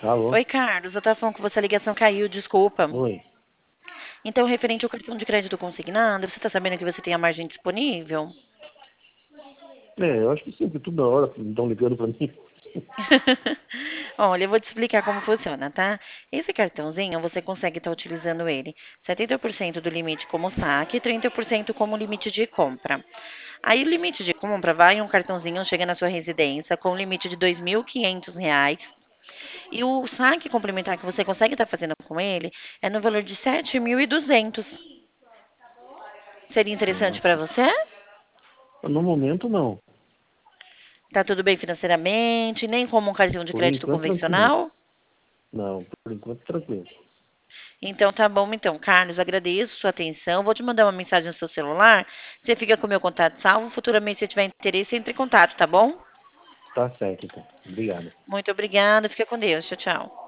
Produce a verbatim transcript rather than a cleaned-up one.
Alô? Oi, Carlos, eu tava falando com você, a ligação caiu, desculpa. Oi. Então, referente ao cartão de crédito consignado, você tá sabendo que você tem a margem disponível? É, eu acho que sempre, toda hora, estão ligando para mim. Olha, eu vou te explicar como funciona, tá? Esse cartãozinho, você consegue estar utilizando ele setenta por cento do limite como saque e trinta por cento como limite de compra. Aí, o limite de compra vai um cartãozinho, chega na sua residência com um limite de dois mil e quinhentos reais. E o saque complementar que você consegue estar fazendo com ele é no valor de sete mil e duzentos. Seria interessante para Nossa. você? No momento, não. Tá tudo bem financeiramente, nem como um cartão de Por crédito enquanto, tranquilo. convencional? Não, por enquanto, tranquilo. Então tá bom, então, Carlos, agradeço sua atenção. Vou te mandar uma mensagem no seu celular. Você fica com o meu contato salvo. Futuramente, se tiver interesse, entre em contato, tá bom? Tá certo, então. Obrigado. Muito obrigada. Fica com Deus. Tchau, tchau.